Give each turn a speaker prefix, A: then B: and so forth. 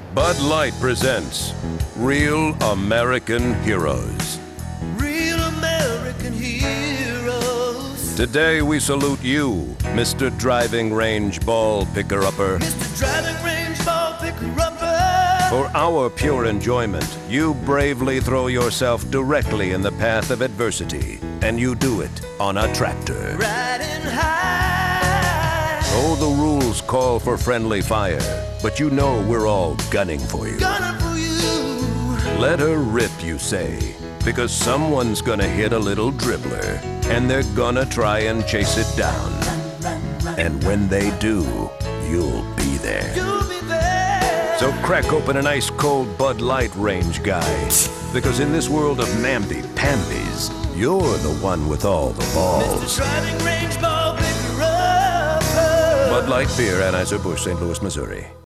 A: Bud Light presents Real American Heroes.
B: Real American heroes.
A: Today we salute you, Mr. Driving Range Ball Picker-Upper.
B: Mr. Driving Range Ball Picker-Upper.
A: For our pure enjoyment, you bravely throw yourself directly in the path of adversity, and you do it on a tractor.
B: Riding high.
A: Oh, the rules call for friendly fire, but you know we're all gunning for you.
B: Gunning for you.
A: Let her rip, you say, because someone's gonna hit a little dribbler, and they're gonna try and chase it down. And when they do, you'll be there.
B: You'll be there.
A: So crack open an ice-cold Bud Light, range guy, because in this world of namby-pambies, you're the one with all the
B: Mr.
A: balls.
B: Driving Range Ball Picker-Upper.
A: Bud Light Beer, Anheuser-Busch, St. Louis, Missouri.